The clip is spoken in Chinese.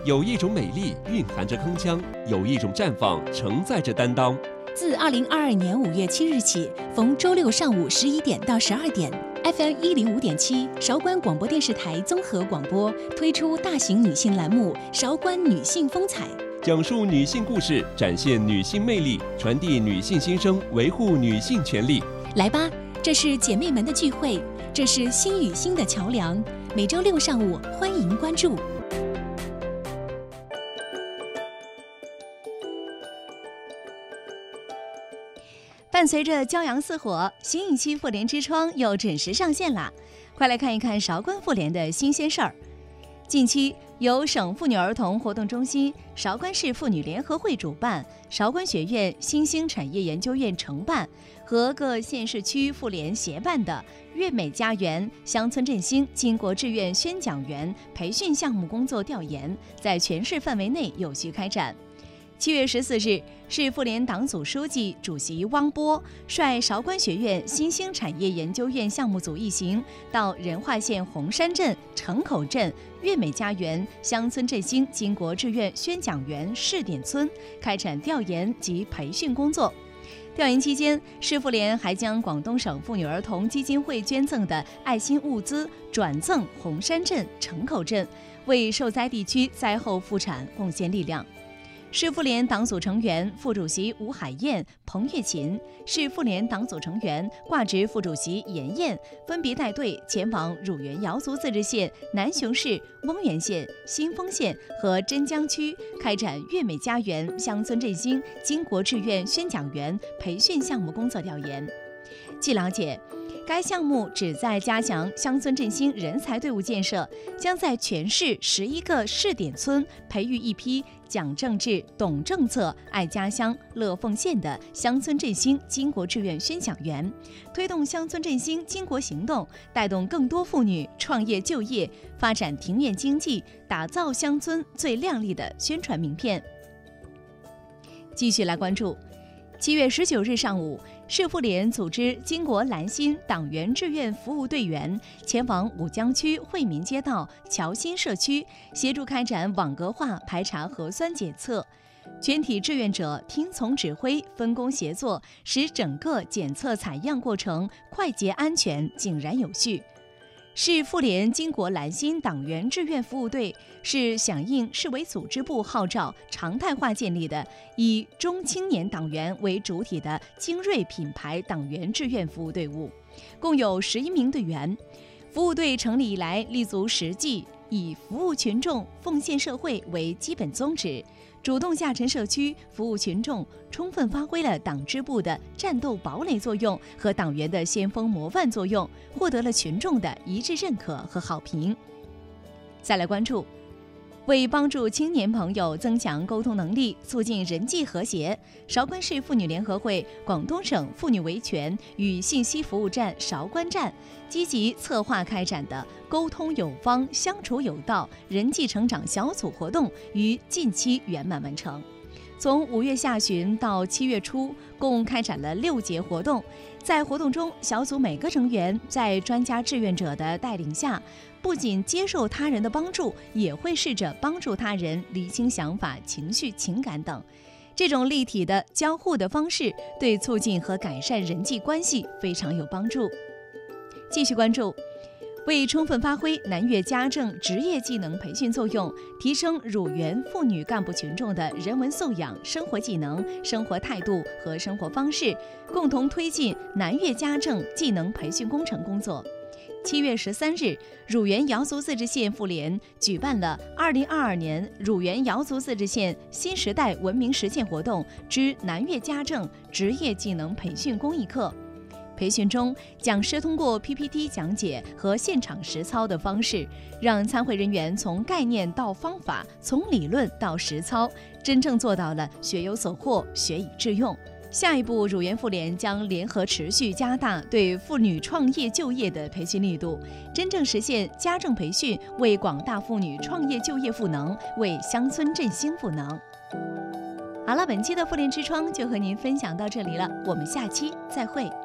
有一种美丽蕴含着铿锵，有一种绽放承载着担当。 自2022年5月7日起，逢周六上午11点到12点 ，FM105.7韶关广播电视台综合广播推出大型女性栏目《韶关女性风采》， 讲述女性故事，展现女性魅力，传递女性心声，维护女性权利。 来吧，这是姐妹们的聚会，这是心与心的桥梁。每周六上午，欢迎关注。伴随着骄阳似火，新一期妇联之窗又准时上线啦！快来看一看韶关妇联的新鲜事儿。近期，由省妇女儿童活动中心、韶关市妇女联合会主办，韶关学院新兴产业研究院承办和各县市区妇联协办的悦美家园乡村振兴巾帼志愿宣讲员培训项目工作调研，在全市范围内有序开展。7月14日，市妇联党组书记、主席汪波率韶关学院新兴产业研究院项目组一行到仁化县红山镇、城口镇悦美家园乡村振兴巾帼志愿宣讲员试点村开展调研及培训工作。调研期间，市妇联还将广东省妇女儿童基金会捐赠的爱心物资转赠红山镇、城口镇，为受灾地区灾后复产贡献力量。市妇联党组成员、副主席吴海燕、彭月琴，市妇联党组成员、挂职副主席严燕分别带队前往乳源瑶族自治县、南雄市、翁源县、新丰县和真江区，开展悦美家园乡村振兴巾帼志愿宣讲员培训项目工作调研。据了解，该项目旨在加强乡村振兴人才队伍建设，将在全市11个试点村培育一批讲政治、懂政策、爱家乡、乐奉献的乡村振兴巾帼志愿宣讲员，推动乡村振兴巾帼行动，带动更多妇女创业就业，发展庭院经济，打造乡村最亮丽的宣传名片。继续来关注，7月19日上午，市妇联组织巾帼兰心党员志愿服务队员前往武江区惠民街道侨新社区，协助开展网格化排查核酸检测。全体志愿者听从指挥，分工协作，使整个检测采样过程快捷安全、井然有序。市妇联巾帼兰心党员志愿服务队是响应市委组织部号召，常态化建立的以中青年党员为主体的精锐品牌党员志愿服务队伍，共有11名队员。服务队成立以来，立足实际，以服务群众、奉献社会为基本宗旨，主动下沉社区，服务群众，充分发挥了党支部的战斗堡垒作用和党员的先锋模范作用，获得了群众的一致认可和好评。再来关注，为帮助青年朋友增强沟通能力，促进人际和谐，韶关市妇女联合会广东省妇女维权与信息服务站韶关站积极策划开展的沟通有方、相处有道人际成长小组活动于近期圆满完成。从5月下旬到7月初，共开展了6节活动。在活动中，小组每个成员在专家志愿者的带领下，不仅接受他人的帮助，也会试着帮助他人厘清想法、情绪、情感等。这种立体的交互的方式，对促进和改善人际关系非常有帮助。继续关注，为充分发挥南粤家政职业技能培训作用，提升乳源妇女干部群众的人文素养、生活技能、生活态度和生活方式，共同推进南粤家政技能培训工程工作。7月13日，乳源瑶族自治县妇联举办了2022年乳源瑶族自治县新时代文明实践活动之南粤家政职业技能培训公益课。培训中，讲师通过 PPT 讲解和现场实操的方式，让参会人员从概念到方法，从理论到实操，真正做到了学有所获、学以致用。下一步，乳源妇联将联合持续加大对妇女创业就业的培训力度，真正实现家政培训为广大妇女创业就业赋能，为乡村振兴赋能。好了，本期的妇联之窗就和您分享到这里了，我们下期再会。